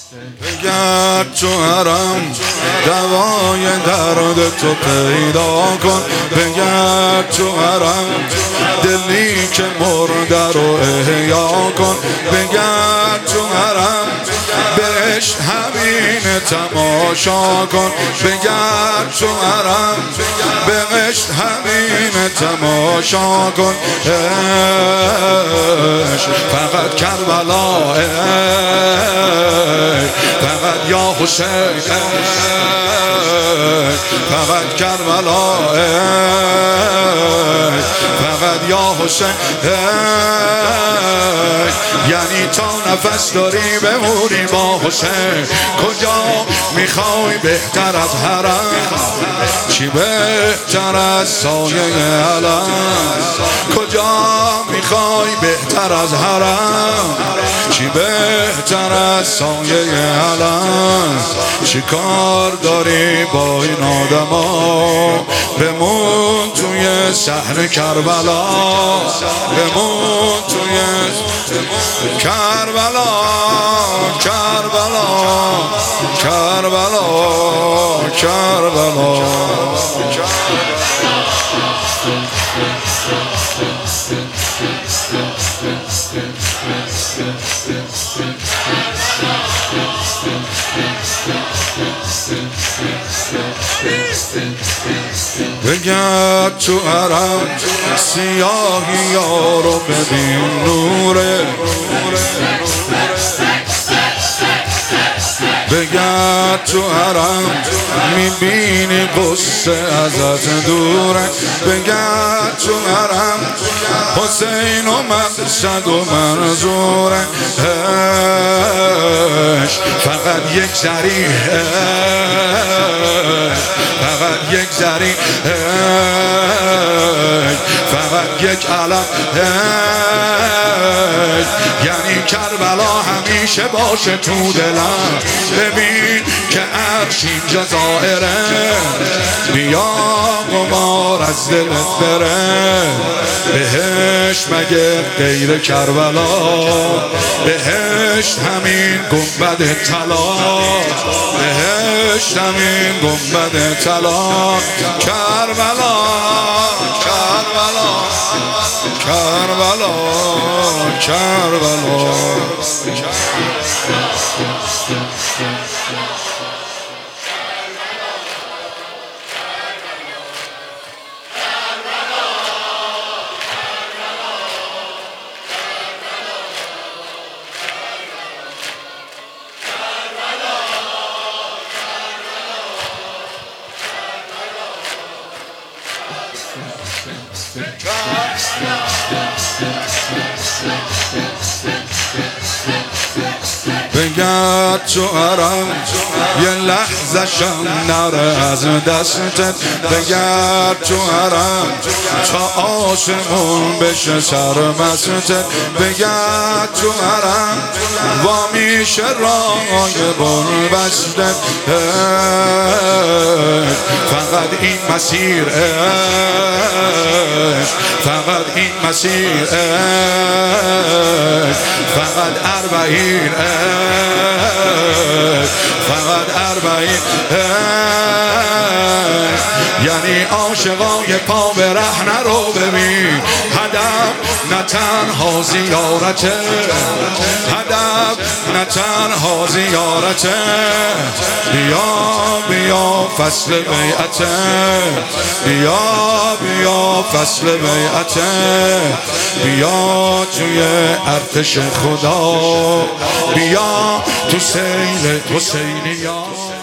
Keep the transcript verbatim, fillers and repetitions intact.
بگرد تو حرم دوای درد تو پیدا کن، بگرد تو حرم دلی که مرده رو احیا کن، بگرد تو حرم بهش همین تماشا کن، بگرد تو حرم بهش همین تماشا کن. فقط کربلا، فقط یا حسین، فقط کربلا، فقط یا حسین. یعنی تا نفس داری بمونی با حسین. کجا میخوای بهتر از حرم؟ چی بهتر از سایه علم؟ کجا میخوای بهتر از حرم؟ چی بهتر از سایه علم؟ چی کار داری با این آدما؟ بمون توی صحن کربلا، بمون توی کربلا، کربلا، کربلا، کربلا. بگرد تو حرم سیاهی یارو ببین نوره، بگرد تو حرم میبینی قصه ازت دوره، بگرد تو حرم حسین و مقصد و منظوره. فقط یک ذری، فقط یک ذری، فقط یک علم. یعنی کربلا همیشه باشه تو دلم. ببین که عرش اینجا ظاهره، بیا قمار از دلت بره. بهشت مگه غیر کربلا؟ بهشت همین گنبد طلا، بهشت همین گنبد طلا. کربلا، کربلا، کربلا، کربلا. بگرد تو حرم یه لحظه شم نره از دستت، بگرد تو حرم تا آسمون بشه سرمستت، بگرد تو حرم وا میشه راه بر بستت. فقط این مسیر، فقط این مسیر، فقط اربعین، فقط اربعین. یعنی عاشقای پا به ره نرو. ببین هدف نه تنها زیارته، هدف نه تنها زیارته. بیا بیا فصل بیعته، بیا بیا فصل بیعته. بیا توی ارتش خدا، بیا تو سیل حسینیا.